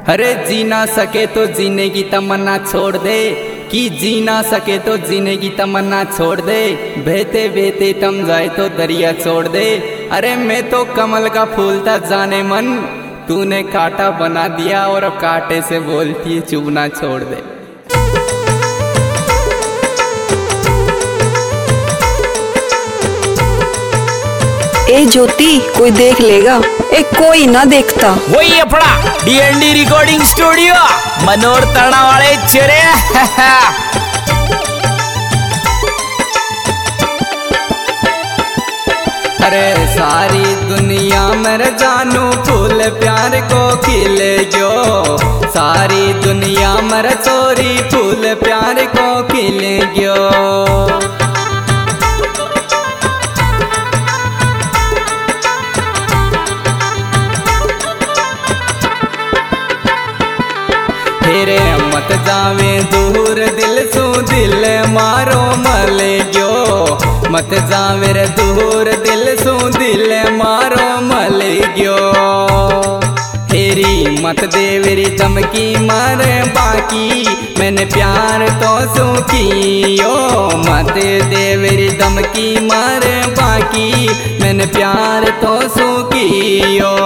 अरे जी ना सके तो जीने की तमन्ना छोड़ दे, कि जी ना सके तो जीने की तमन्ना छोड़ दे, बहते बहते थम जाए तो दरिया छोड़ दे। अरे मैं तो कमल का फूल था जाने मन, तूने कांटा बना दिया और अब कांटे से बोलती है चुभना छोड़ दे। ए ज्योति, कोई देख लेगा? कोई ना देखता। वही अपना डीएनडी रिकॉर्डिंग स्टूडियो मनोर तरणा वाले चेरे। अरे सारी दुनिया मेरे जानू फूल प्यार को खिले गयो, सारी दुनिया मेरे चोरी फूल प्यार को खिले गयो। तेरे मत जावे दूर दिल सू दिल मारो मले गयो, मत जावे रे दूर दिल सू दिल मारो मले गयो। तेरी मत दे मेरी धमकी मारे बाकी मैंने प्यार तो सू कियो, मत दे मेरी धमकी मारे बाकी मैंने प्यार तो सू कियो।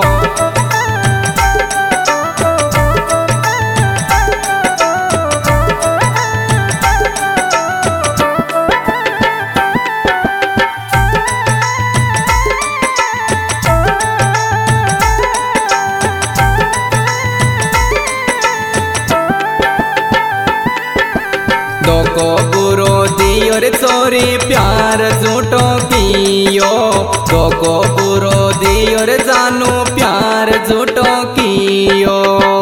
दो को बुरो दी और चोरी प्यार झूठो कियो, दो को बुरो दी और जानू प्यार झूठो कियो।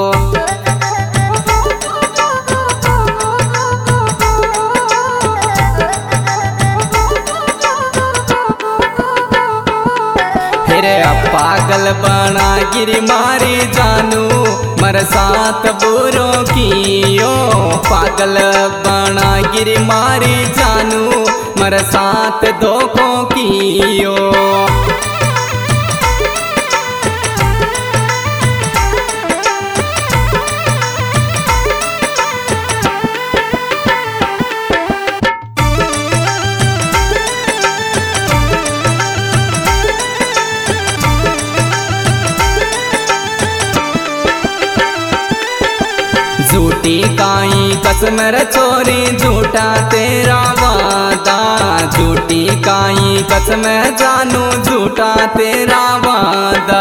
फिर पागल बना गिरी मारी जानू मर साथ बुरो कियो, पागल बना गिरी मारी जानू मर साथ धोखो कियो। झूठी काई कसम रे चोरी झूठा तेरा वादा, झूठी काई कसम जानू झूठा तेरा वादा।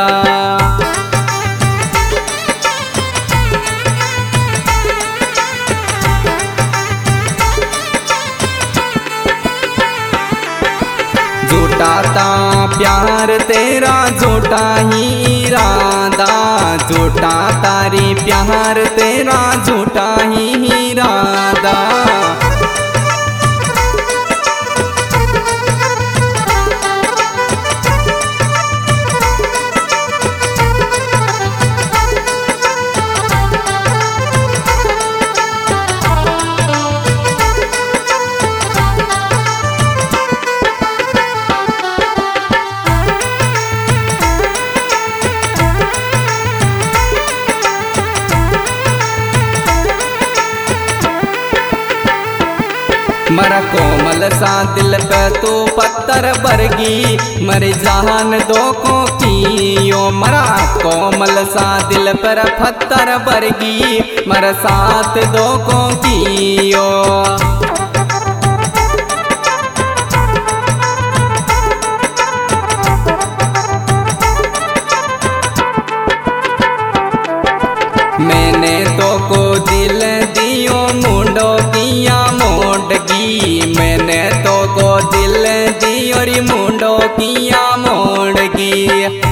झूठा ता प्यार तेरा झूठा ही इरादा, झूठा तारी प्यार तेरा झूठा ही इरादा। मरा कोमल सा दिल पे तू पत्थर बरगी मर जान दो को कियो, मरा कोमल सा दिल पर पत्थर बरगी मर साथ दो को कियो। मैंने तो को दिल दियो मुंडो किया मोड़गी, मैंने तो को दिल दी और मुंडो किया मोड़गी।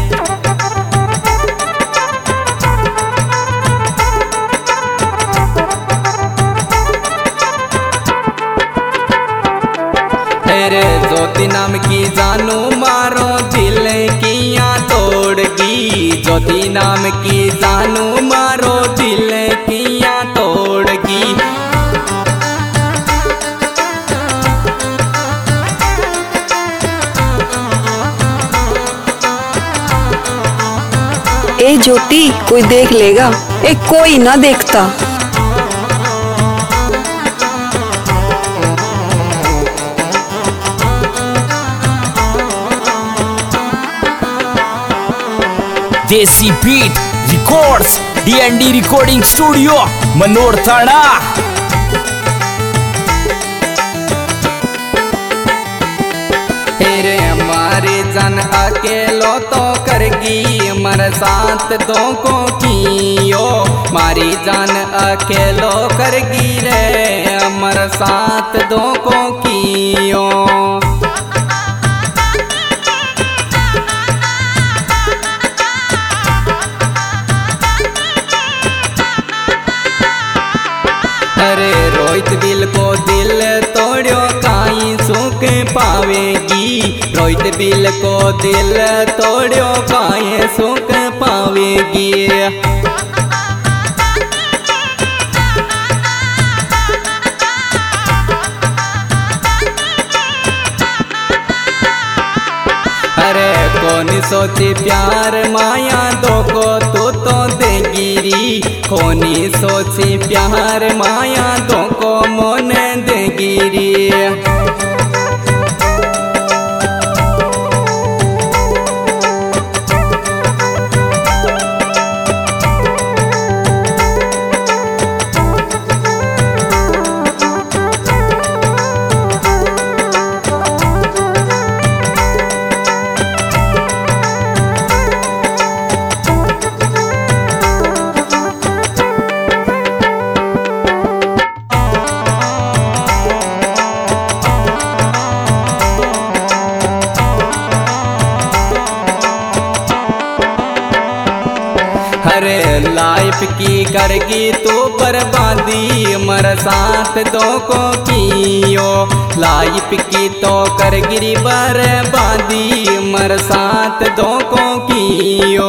तेरे ज्योति नाम की जानू मारो दिल किया तोड़गी, ज्योति नाम की जानू मारो दिल किया तोड़गी। ए जो ज्योति कोई देख लेगा, एक कोई ना देखता। Desi beat records DND recording studio Manor थाना। हेरे हमारी जान अकेलो तो करगी मर साथ दो को कियो, मारी जान अकेलो करगी रे मर साथ दो को कियो। अरे रोहित दिल को दिल तोड़ो काई सुख पावेगी, रोहित दिल को दिल तोड़ो काई सुख पावेगी। अरे कौन सोची प्यार माया दो को तू तो देगिरी, कौनी सोची प्यार माया दो को मोन देगिरी। अरे लाइफ की करगी तू बर्बादी मर साथ दो को कियो, लाइफ की तो करगी बर्बादी मर साथ दो को कियो।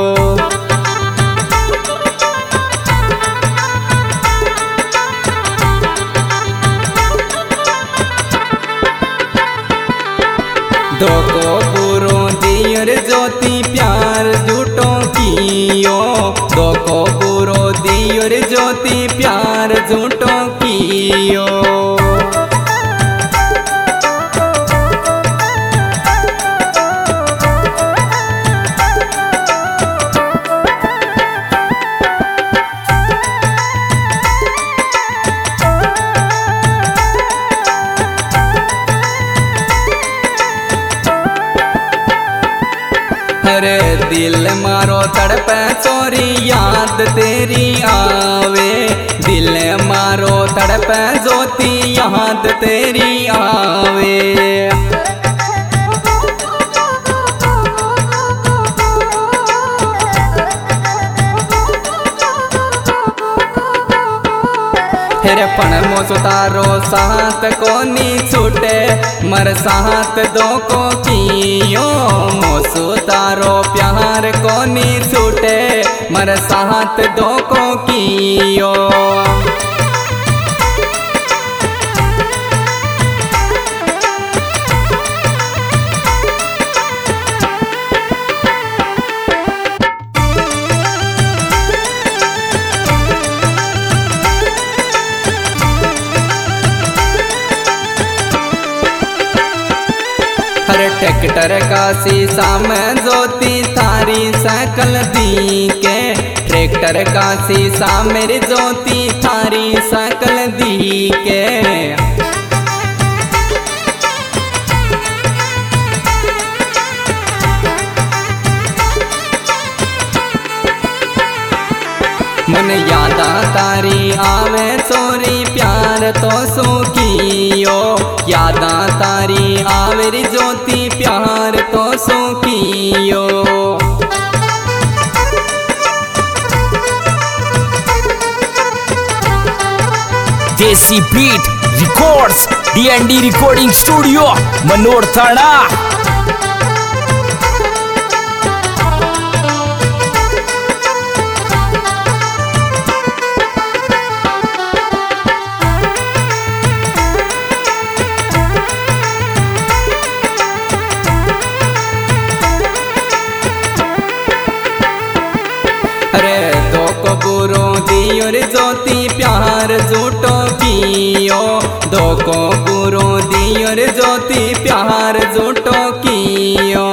दो को बुरो दियर ज्योति प्यार झूठो कियो, दो को बुरो दियर ज्योति प्यार झूठो कियो। अरे दिल मारो तड़पे चोरी याद तेरी आवे, दिल मारो तड़पे ज्योति याद तेरी आवे। हेरे पण मोसो तारो साथ कोनी छूटे मर साथ दो को कियो, मोसो तारो प्यार कोनी छूटे मर साथ दो को कियो। हर ट्रैक्टर का शीशा में ज्योति थारी साइकिल दी के, ट्रैक्टर का शीशा मेरी ज्योति थारी साइकिल दी के। मन यादा तारी आवे चोरी प्यार तो सुखियो, यादा तारी आवे री ज्योति प्यार तो सुखियो। Desi beat records DND recording studio Manor थाना। दियो रे ज्योति प्यार झूठो कियो, धोखो पूरो दियो रे ज्योति प्यार झूठो कियो।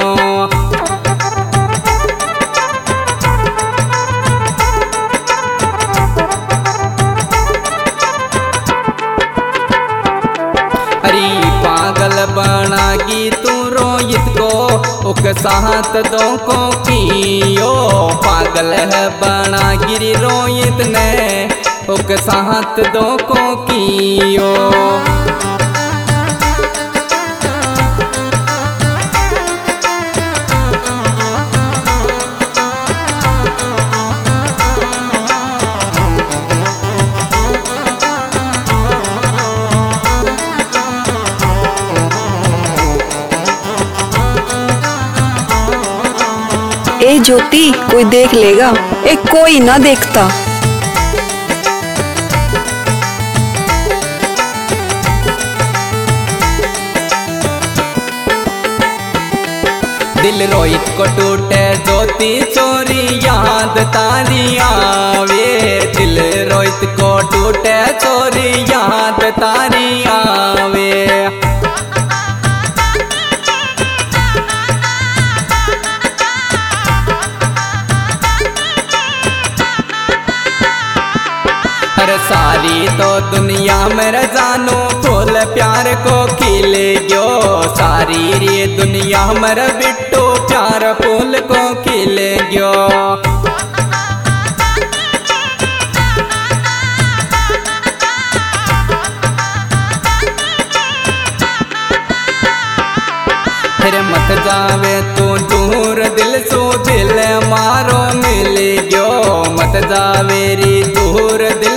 पागल बनागी तू रोहित को उक साथ दो को कियो, पागल है बनागिरी रोहित ने उक साथ दो को कियो। ए ज्योति कोई देख लेगा, ए कोई ना देखता। दिल रोहित को टूटे ज्योति चोरी याद तारी आवे, दिल रोहित को टूटे चोरी याद तारी आवे। हर सारी तो दुनिया में जानो फूल प्यार को खिले गयो, सारी रे दुनिया में बिट्टू प्यार फूल को खिले गयो। फिर मत जावे तू दूर दिल सो दिल मारो मिल गयो, मत जावे रे दूर दिल